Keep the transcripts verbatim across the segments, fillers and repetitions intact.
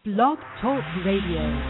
Blog Talk Radio.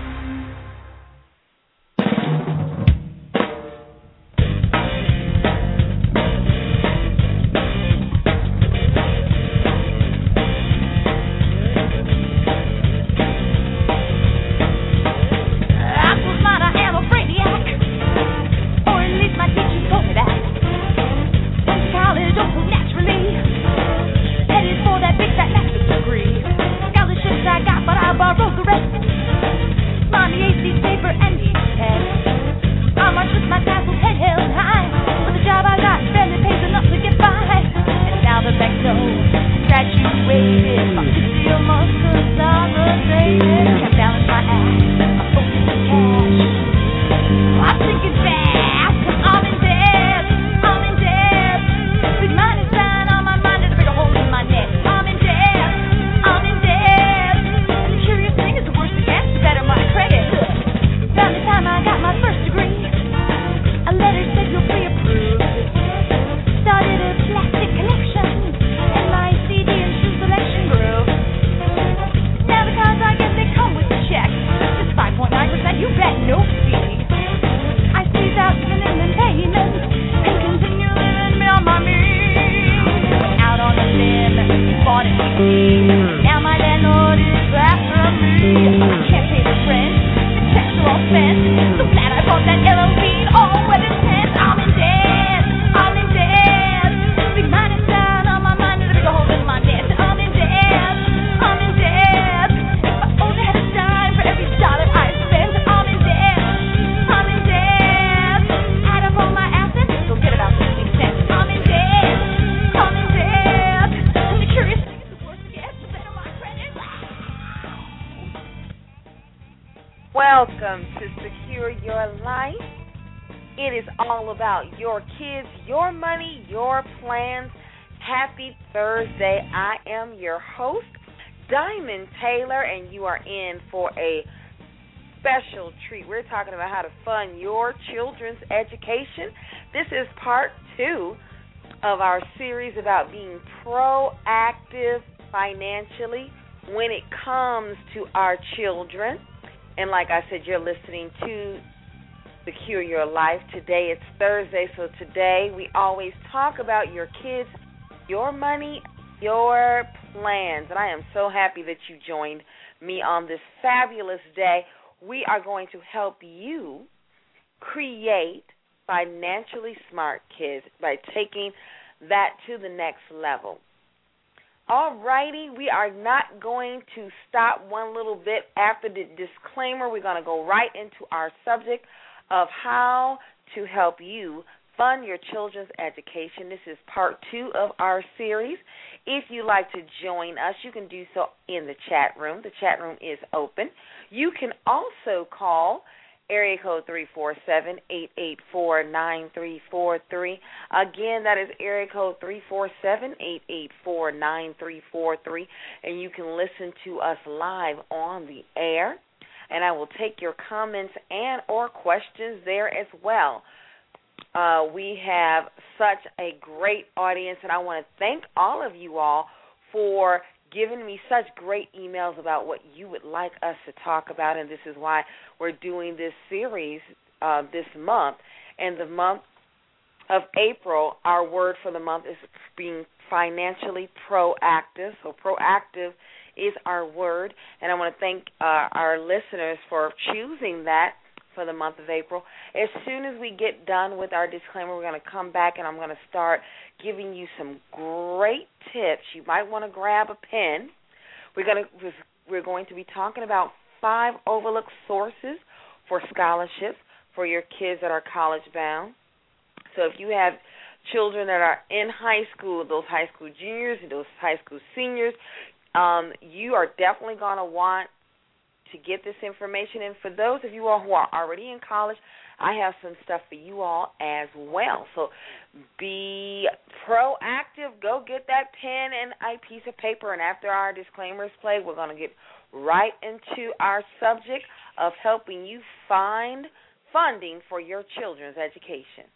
Welcome to Secure Your Life. It is all about your kids, your money, your plans. Happy Thursday. I am your host, Diamond Taylor, and you are in for a special treat. We're talking about how to fund your children's education. This is part two of our series about being proactive financially when it comes to our children. And like I said, you're listening to Secure Your Life. Today it's Thursday, so today we always talk about your kids, your money, your plans. And I am so happy that you joined me on this fabulous day. We are going to help you create financially smart kids by taking that to the next level. All righty, we are not going to stop one little bit after the disclaimer. We're going to go right into our subject of how to help you fund your children's education. This is part two of our series. If you'd like to join us, you can do so in the chat room. The chat room is open. You can also call area code three four seven, eight eight four, nine three four three. Again, that is area code three four seven, eight eight four, nine three four three. And you can listen to us live on the air. And I will take your comments and or questions there as well. Uh, we have such a great audience, and I want to thank all of you all for giving me such great emails about what you would like us to talk about, and this is why we're doing this series uh, this month. And the month of April, our word for the month is being financially proactive. So proactive is our word, and I want to thank uh, our listeners for choosing that for the month of April. As soon as we get done with our disclaimer, we're going to come back and I'm going to start giving you some great tips. You might want to grab a pen. We're going to we're going to be talking about five overlooked sources for scholarships for your kids that are college bound. So if you have children that are in high school, those high school juniors and those high school seniors, um, you are definitely going to want to get this information. And for those of you all who are already in college, I have some stuff for you all as well. So be proactive. Go get that pen and a piece of paper. And after our disclaimers play, we're going to get right into our subject of helping you find funding for your children's education.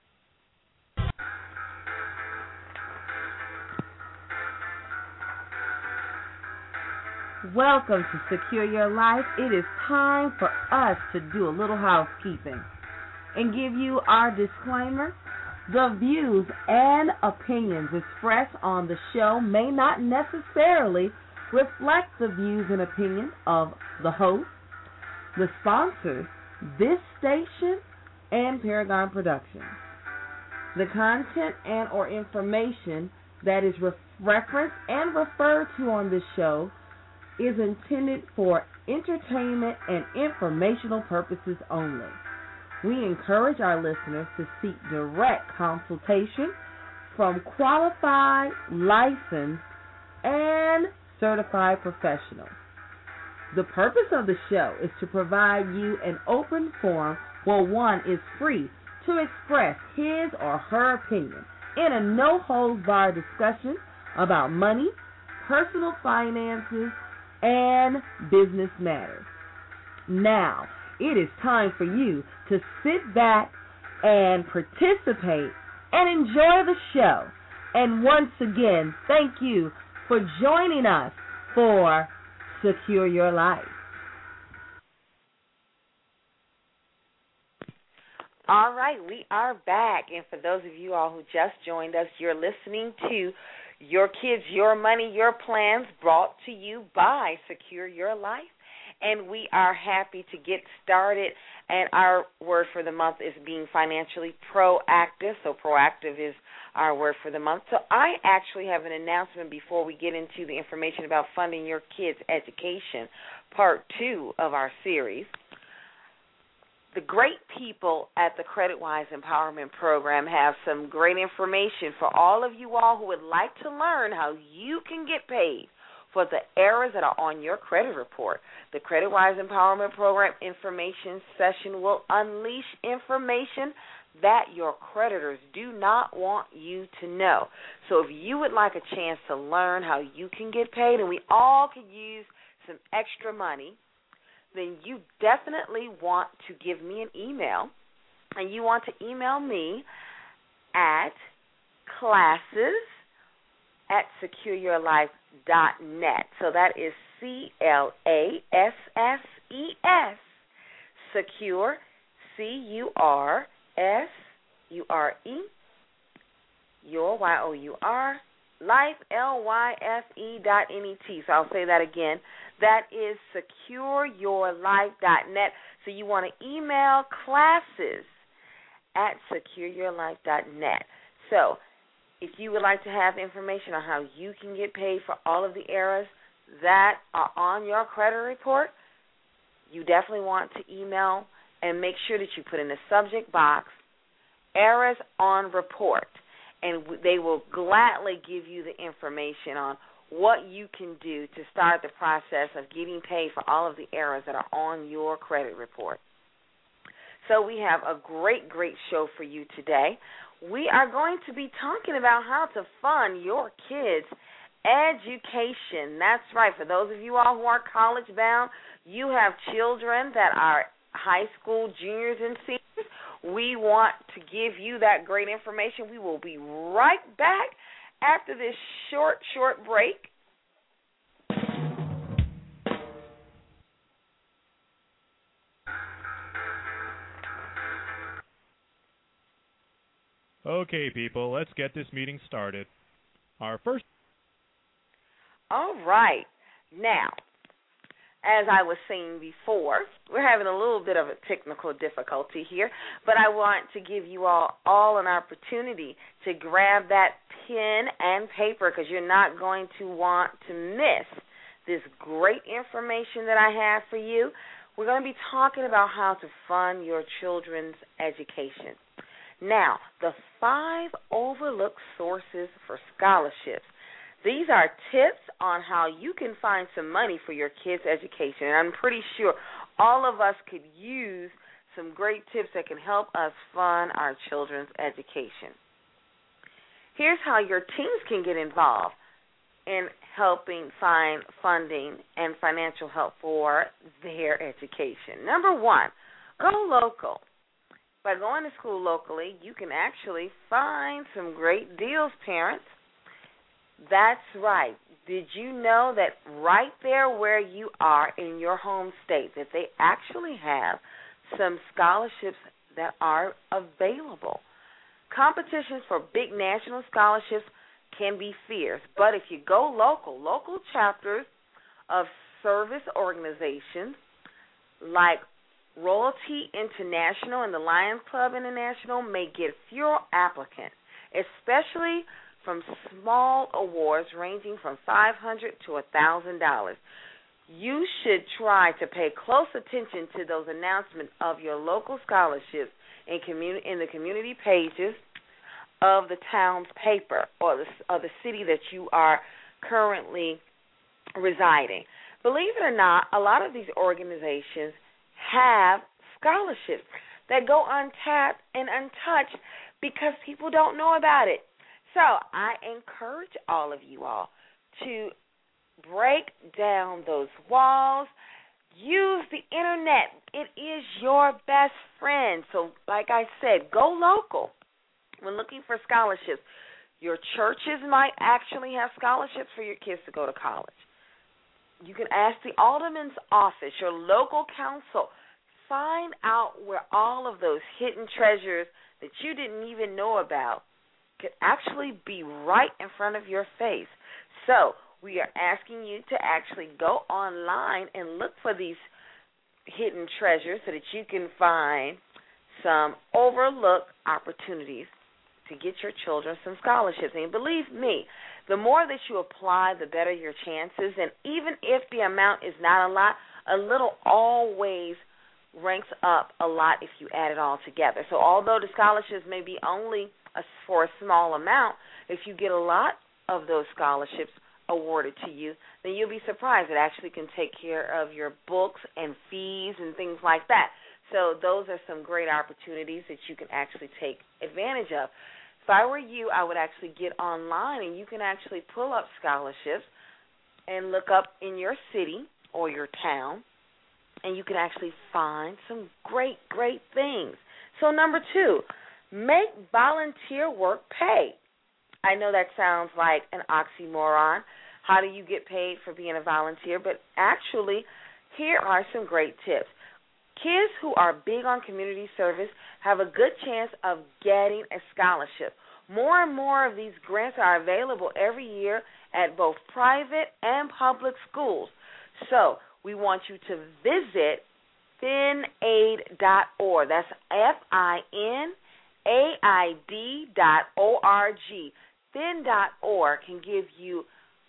Welcome to Secure Your Life. It is time for us to do a little housekeeping and give you our disclaimer. The views and opinions expressed on the show may not necessarily reflect the views and opinions of the host, the sponsors, this station, and Paragon Productions. The content and or information that is re- referenced and referred to on this show is intended for entertainment and informational purposes only. We encourage our listeners to seek direct consultation from qualified, licensed, and certified professionals. The purpose of the show is to provide you an open forum where one is free to express his or her opinion in a no-holds-barred discussion about money, personal finances, and business matters. Now, it is time for you to sit back and participate and enjoy the show. And once again, thank you for joining us for Secure Your Life. All right, we are back. And for those of you all who just joined us, you're listening to Your Kids, Your Money, Your Plans, brought to you by Secure Your Life. And we are happy to get started. And our word for the month is being financially proactive. So proactive is our word for the month. So I actually have an announcement before we get into the information about funding your kids' education, part two of our series. The great people at the CreditWise Empowerment Program have some great information for all of you all who would like to learn how you can get paid for the errors that are on your credit report. The CreditWise Empowerment Program information session will unleash information that your creditors do not want you to know. So if you would like a chance to learn how you can get paid, and we all could use some extra money, then you definitely want to give me an email, and you want to email me at classes at secure your life dot net. So that is C L A S S E S, secure, C U R S U R E, your, Y O U R, life, L Y F E dot N E T. So I'll say that again. That is secure your life dot net. So you want to email classes at secure your life dot net. So if you would like to have information on how you can get paid for all of the errors that are on your credit report, you definitely want to email and make sure that you put in the subject box, errors on report, and they will gladly give you the information on what you can do to start the process of getting paid for all of the errors that are on your credit report. So we have a great, great show for you today. We are going to be talking about how to fund your kids' education. That's right. For those of you all who are college-bound, you have children that are high school juniors and seniors. We want to give you that great information. We will be right back after this short, short break. Okay, people, let's get this meeting started. Our first... All right. Now, as I was saying before, we're having a little bit of a technical difficulty here, but I want to give you all, all an opportunity to grab that pen and paper, because you're not going to want to miss this great information that I have for you. We're going to be talking about how to fund your children's education. Now, the five overlooked sources for scholarships. These are tips on how you can find some money for your kids' education. And I'm pretty sure all of us could use some great tips that can help us fund our children's education. Here's how your teams can get involved in helping find funding and financial help for their education. Number one, go local. By going to school locally, you can actually find some great deals, parents. That's right. Did you know that right there where you are in your home state that they actually have some scholarships that are available? Competitions for big national scholarships can be fierce, but if you go local, local chapters of service organizations like Royalty International and the Lions Club International may get fewer applicants, especially from small awards ranging from five hundred dollars to one thousand dollars. You should try to pay close attention to those announcements of your local scholarships in, communi- in the community pages of the town's paper or the, or the city that you are currently residing. Believe it or not, a lot of these organizations have scholarships that go untapped and untouched because people don't know about it. So I encourage all of you all to break down those walls. Use the internet. It is your best friend. So like I said, go local when looking for scholarships. Your churches might actually have scholarships for your kids to go to college. You can ask the alderman's office, your local council. Find out where all of those hidden treasures that you didn't even know about could actually be right in front of your face. So we are asking you to actually go online and look for these hidden treasures so that you can find some overlooked opportunities to get your children some scholarships. And believe me, the more that you apply, the better your chances. And even if the amount is not a lot, a little always ranks up a lot if you add it all together. So although the scholarships may be only a, for a small amount, if you get a lot of those scholarships awarded to you, then you'll be surprised. It actually can take care of your books and fees and things like that. So those are some great opportunities that you can actually take advantage of. If I were you, I would actually get online, and you can actually pull up scholarships and look up in your city or your town, and you can actually find some great, great things. So number two, make volunteer work pay. I know that sounds like an oxymoron. How do you get paid for being a volunteer? But actually, here are some great tips. Kids who are big on community service have a good chance of getting a scholarship. More and more of these grants are available every year at both private and public schools. So we want you to visit fin aid dot org. That's F I N A I D dot O R G. fin dot org can give you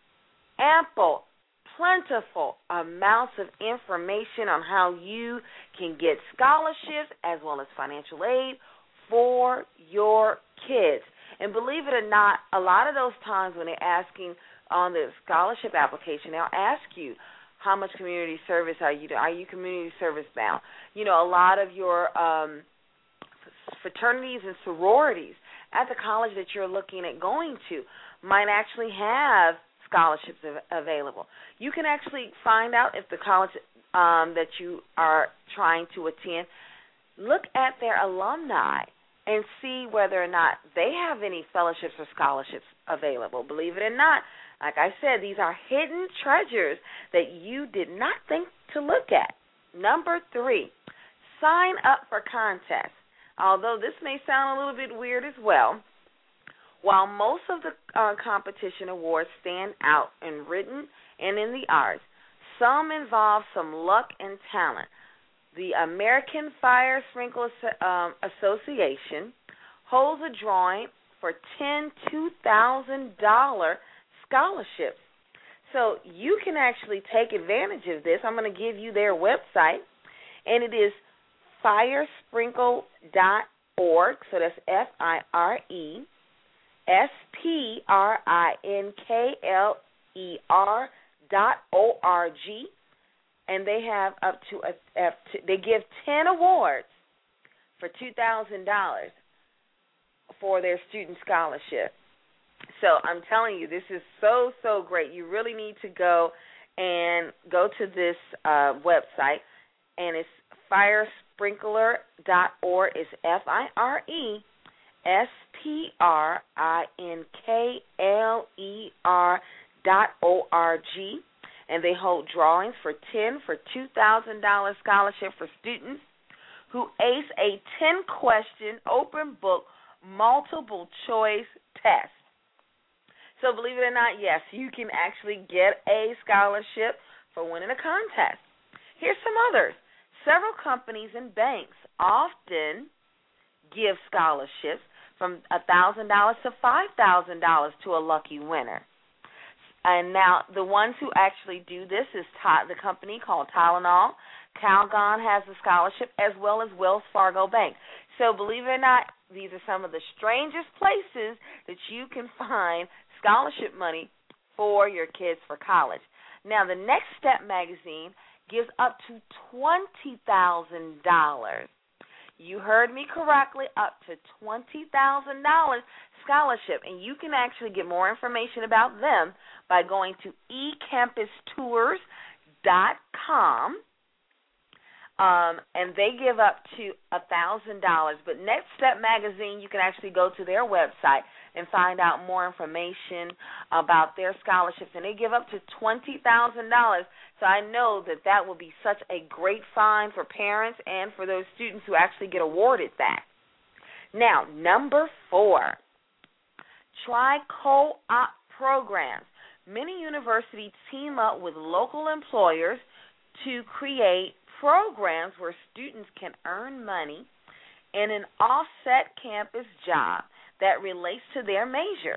ample, plentiful amounts of information on how you can get scholarships as well as financial aid for your kids. And believe it or not, a lot of those times when they're asking on the scholarship application, they'll ask you, how much community service are you doing? Are you community service bound? You know, a lot of your um, fraternities and sororities at the college that you're looking at going to might actually have scholarships av- available. You can actually find out if the college um, that you are trying to attend, look at their alumni and see whether or not they have any fellowships or scholarships available. Believe it or not, like I said, these are hidden treasures that you did not think to look at. Number three, sign up for contests. Although this may sound a little bit weird as well, while most of the uh, competition awards stand out in written and in the arts, some involve some luck and talent. The American Fire Sprinkler um, Association holds a drawing for ten two thousand dollars scholarships. So you can actually take advantage of this. I'm going to give you their website, and it is fire sprinkle dot org. So that's F I R E S P R I N K L E R dot O R G. And they have up to, a, up to they give ten awards for two thousand dollars for their student scholarship. So I'm telling you, this is so, so great. You really need to go and go to this uh, website, and it's fire sprinkler dot org. It's F I R E S P R I N K L E R dot org, and they hold drawings for ten for two thousand dollars scholarship for students who ace a ten-question open book multiple choice test. So believe it or not, yes, you can actually get a scholarship for winning a contest. Here's some others. Several companies and banks often give scholarships from one thousand dollars to five thousand dollars to a lucky winner. And now the ones who actually do this is the company called Tylenol. Calgon has a scholarship, as well as Wells Fargo Bank. So believe it or not, these are some of the strangest places that you can find scholarship money for your kids for college. Now, the Next Step magazine gives up to twenty thousand dollars. You heard me correctly, up to twenty thousand dollars scholarship. And you can actually get more information about them by going to e campus tours dot com. Um, and they give up to one thousand dollars. But Next Step Magazine, you can actually go to their website and find out more information about their scholarships. And they give up to twenty thousand dollars. So I know that that will be such a great find for parents and for those students who actually get awarded that. Now, number four, try co-op programs. Many universities team up with local employers to create programs where students can earn money in an offset campus job that relates to their major.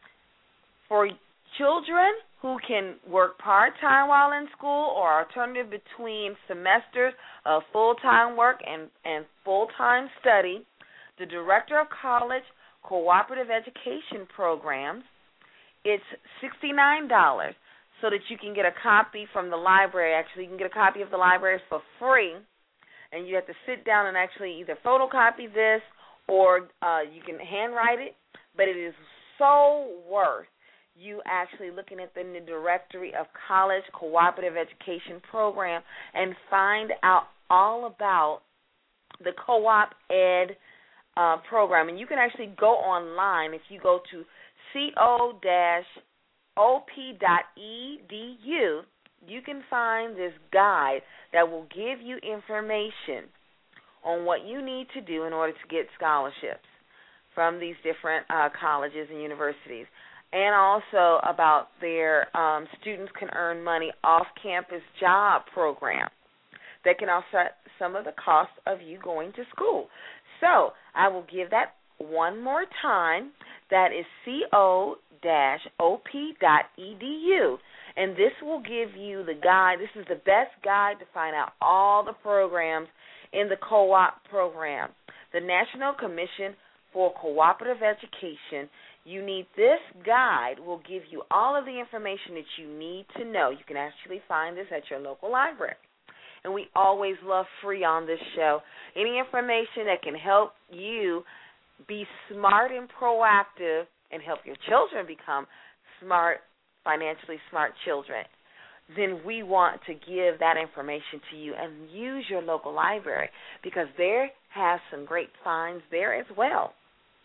For children who can work part-time while in school or alternative between semesters of full-time work and, and full-time study, the Director of College Cooperative Education Programs, it's sixty-nine dollars. So that you can get a copy from the library. Actually, you can get a copy of the library for free, and you have to sit down and actually either photocopy this or uh, you can handwrite it, but it is so worth you actually looking at the directory of College Cooperative Education Program and find out all about the co-op ed uh, program. And you can actually go online if you go to co dash O P dot E D U, you can find this guide that will give you information on what you need to do in order to get scholarships from these different uh, colleges and universities, and also about their um, students can earn money off-campus job program that can offset some of the cost of you going to school. So I will give that one more time. That is co dash O P dot E D U, and this will give you the guide. This is the best guide to find out all the programs in the co-op program. The National Commission for Cooperative Education, you need this guide, will give you all of the information that you need to know. You can actually find this at your local library. And we always love free on this show. Any information that can help you be smart and proactive and help your children become smart, financially smart children, then we want to give that information to you and use your local library because there has some great finds there as well.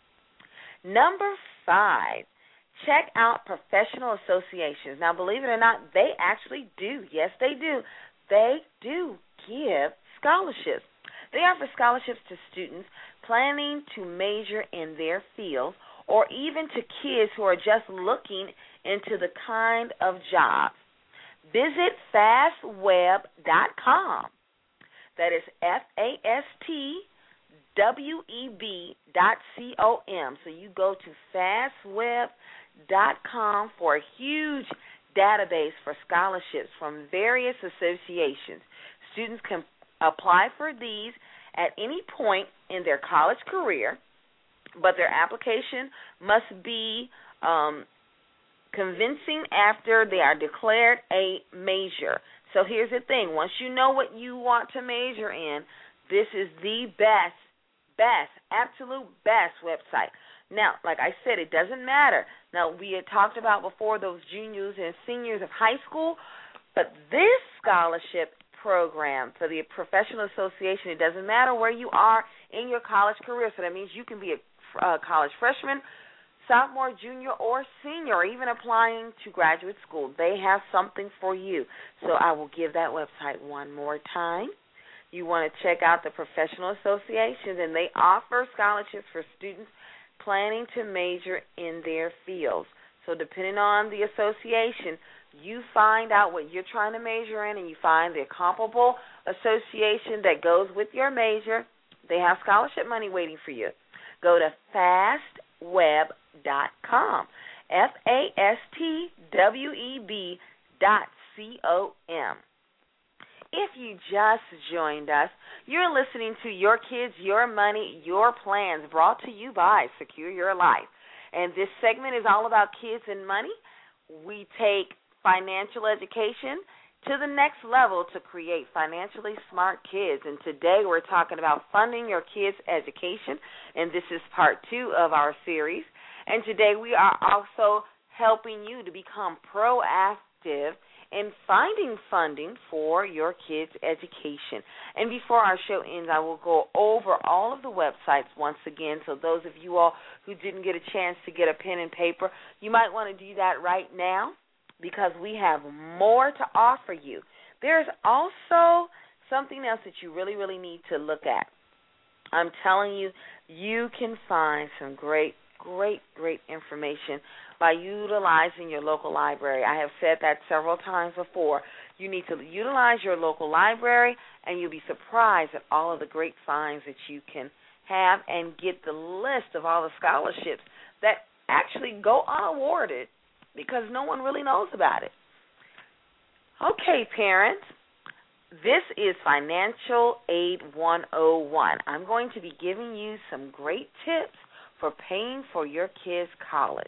Number five, check out professional associations. Now, believe it or not, they actually do. Yes, they do. They do give scholarships. They offer scholarships to students planning to major in their field or even to kids who are just looking into the kind of jobs. Visit fast web dot com. That is F A S T W E B dot C O M. So you go to fast web dot com for a huge database for scholarships from various associations. Students can apply for these at any point in their college career, but their application must be um, convincing after they are declared a major. So here's the thing. Once you know what you want to major in, this is the best, best, absolute best website. Now, like I said, it doesn't matter. Now, we had talked about before those juniors and seniors of high school, but this scholarship program for the professional association, it doesn't matter where you are in your college career. So that means you can be a uh, college freshman, sophomore, junior, or senior, or even applying to graduate school, they have something for you. So I will give that website one more time. You want to check out the professional associations, and they offer scholarships for students planning to major in their fields. So depending on the association, you find out what you're trying to major in, and you find the comparable association that goes with your major. They have scholarship money waiting for you. Go to fast web dot com, F A S T W E B dot C O M. If you just joined us, you're listening to Your Kids, Your Money, Your Plans, brought to you by Secure Your Life. And this segment is all about kids and money. We take financial education to the next level to create financially smart kids. And today we're talking about funding your kids' education, and this is part two of our series. And today we are also helping you to become proactive in finding funding for your kids' education. And before our show ends, I will go over all of the websites once again, so those of you all who didn't get a chance to get a pen and paper, you might want to do that right now, because we have more to offer you. There's also something else that you really, really need to look at. I'm telling you, you can find some great, great, great information by utilizing your local library. I have said that several times before. You need to utilize your local library, and you'll be surprised at all of the great finds that you can have, and get the list of all the scholarships that actually go unawarded because no one really knows about it. Okay, parents, this is Financial Aid one oh one. I'm going to be giving you some great tips for paying for your kids' college.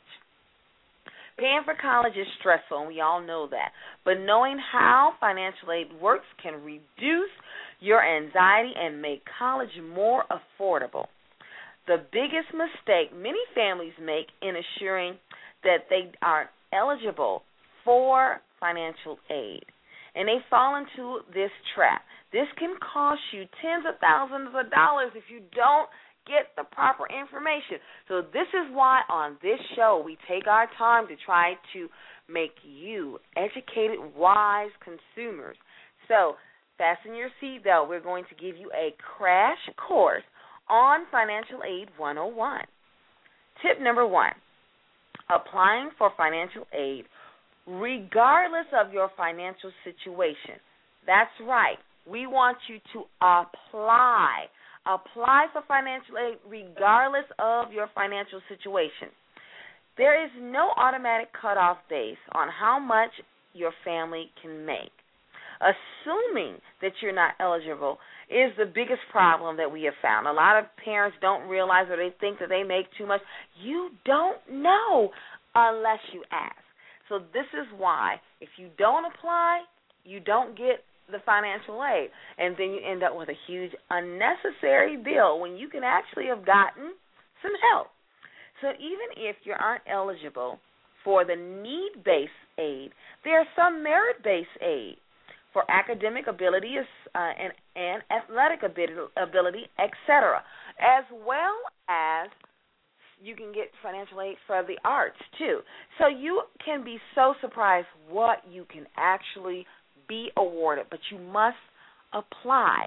Paying for college is stressful, and we all know that. But knowing how financial aid works can reduce your anxiety and make college more affordable. The biggest mistake many families make in assuring that they are eligible for financial aid, and they fall into this trap. This can cost you tens of thousands of dollars if you don't get the proper information. So this is why on this show we take our time to try to make you educated, wise consumers. So fasten your seatbelt. We're going to give you a crash course on Financial Aid one oh one. Tip number one, applying for financial aid regardless of your financial situation. That's right. We want you to apply. Apply for financial aid regardless of your financial situation. There is no automatic cutoff base on how much your family can make. Assuming that you're not eligible is the biggest problem that we have found. A lot of parents don't realize, or they think that they make too much. You don't know unless you ask. So this is why if you don't apply, you don't get the financial aid, and then you end up with a huge unnecessary bill when you can actually have gotten some help. So even if you aren't eligible for the need-based aid, there are some merit-based aid for academic ability uh, and, and athletic ability, et cetera, as well as you can get financial aid for the arts, too. So you can be so surprised what you can actually be awarded, but you must apply.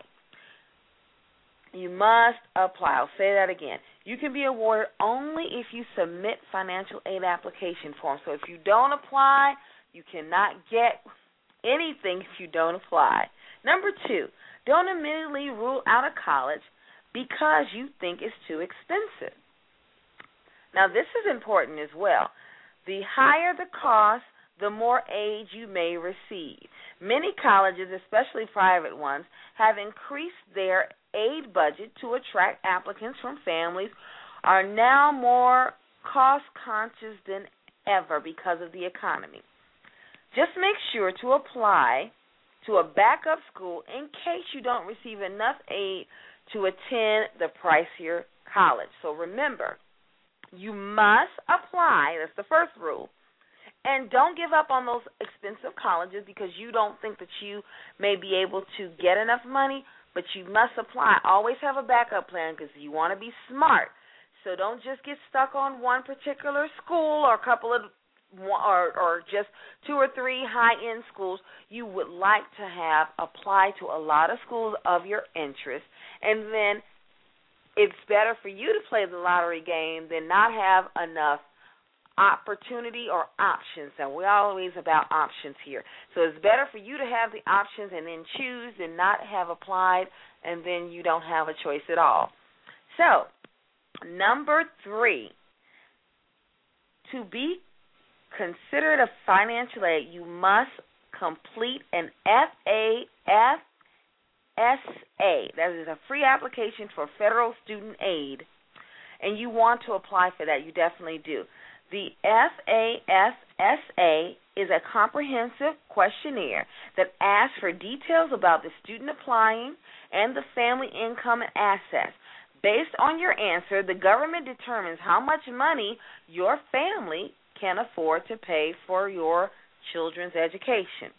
You must apply. I'll say that again. You can be awarded only if you submit financial aid application forms. So if you don't apply, you cannot get anything if you don't apply. Number two, don't immediately rule out of college because you think it's too expensive. Now, this is important as well. The higher the cost, the more aid you may receive. Many colleges, especially private ones, have increased their aid budget to attract applicants from families are now more cost-conscious than ever because of the economy. Just make sure to apply to a backup school in case you don't receive enough aid to attend the pricier college. So remember, you must apply. That's the first rule. And don't give up on those expensive colleges because you don't think that you may be able to get enough money, but you must apply. Always have a backup plan because you want to be smart. So don't just get stuck on one particular school or a couple of or, or just two or three high-end schools. You would like to have apply to a lot of schools of your interest, and then it's better for you to play the lottery game than not have enough opportunity or options. And we're always about options here. So it's better for you to have the options and then choose than not have applied and then you don't have a choice at all. So, number three, to be considered a financial aid, you must complete an F A F S A. That is a free application for federal student aid, and you want to apply for that. You definitely do. The F A F S A is a comprehensive questionnaire that asks for details about the student applying and the family income and assets. Based on your answer, the government determines how much money your family can afford to pay for your children's education.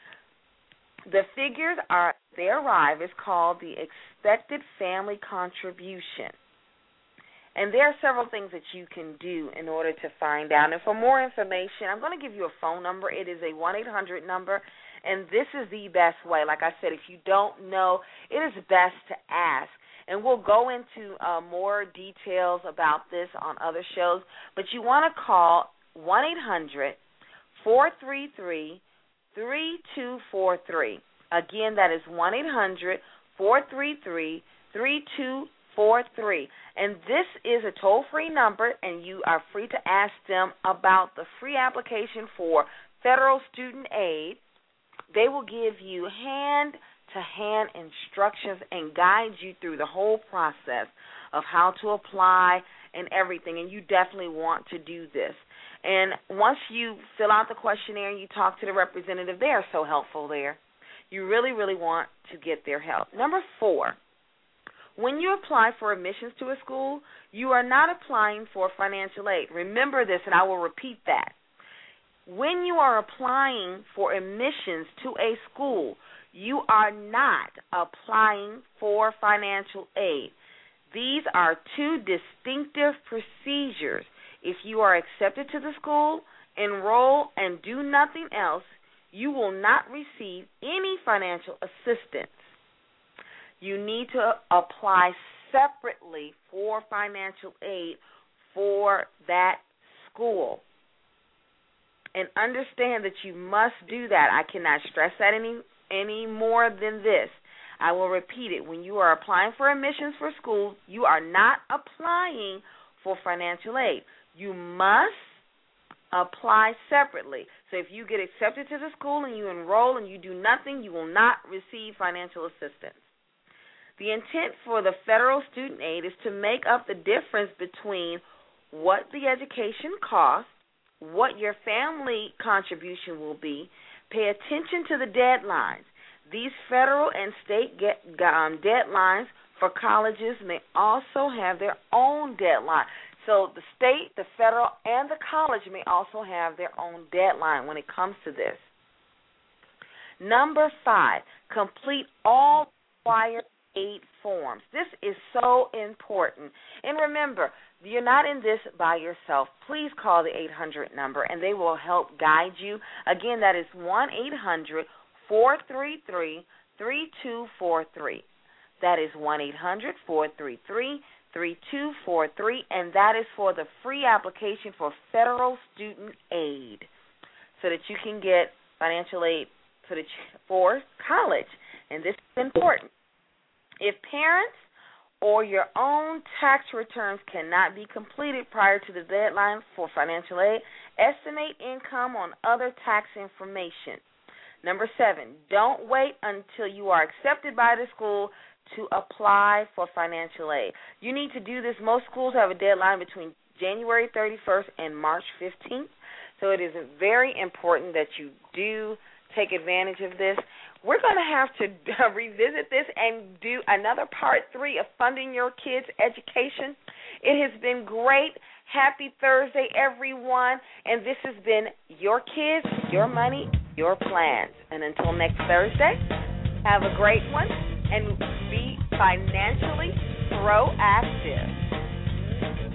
The figures are they arrive is called the expected family contribution. And there are several things that you can do in order to find out. And for more information, I'm going to give you a phone number. It is a one eight hundred number, and this is the best way. Like I said, if you don't know, it is best to ask. And we'll go into uh, more details about this on other shows. But you want to call one eight hundred four three three three two four three. Again, that is one eight hundred four three three three two four three. And this is a toll-free number, and you are free to ask them about the free application for federal student aid. They will give you hand-to-hand instructions and guide you through the whole process of how to apply and everything, and you definitely want to do this. And once you fill out the questionnaire and you talk to the representative, they are so helpful there. You really, really want to get their help. Number four, when you apply for admissions to a school, you are not applying for financial aid. Remember this, and I will repeat that. When you are applying for admissions to a school, you are not applying for financial aid. These are two distinctive procedures. If you are accepted to the school, enroll, and do nothing else, you will not receive any financial assistance. You need to apply separately for financial aid for that school. And understand that you must do that. I cannot stress that any, any more than this. I will repeat it. When you are applying for admissions for schools, you are not applying for financial aid. You must apply separately. So if you get accepted to the school and you enroll and you do nothing, you will not receive financial assistance. The intent for the federal student aid is to make up the difference between what the education costs, what your family contribution will be. Pay attention to the deadlines. These federal and state get, um, deadlines for colleges may also have their own deadline. So the state, the federal, and the college may also have their own deadline when it comes to this. Number five, complete all required aid forms. This is so important. And remember, you're not in this by yourself. Please call the eight hundred number, and they will help guide you. Again, that is one eight hundred four three three three two four three. That is one eight hundred four three three three two four three, and that is for the free application for federal student aid so that you can get financial aid for, the, for college. And this is important. If parents or your own tax returns cannot be completed prior to the deadline for financial aid, estimate income on other tax information. Number seven, don't wait until you are accepted by the school to apply for financial aid. You need to do this. Most schools have a deadline between January thirty-first and March fifteenth, so it is very important that you do take advantage of this. We're going to have to uh, revisit this and do another part three of funding your kids' education. It has been great. Happy Thursday, everyone. And this has been Your Kids, Your Money, Your Plans. And until next Thursday, have a great one and be financially proactive.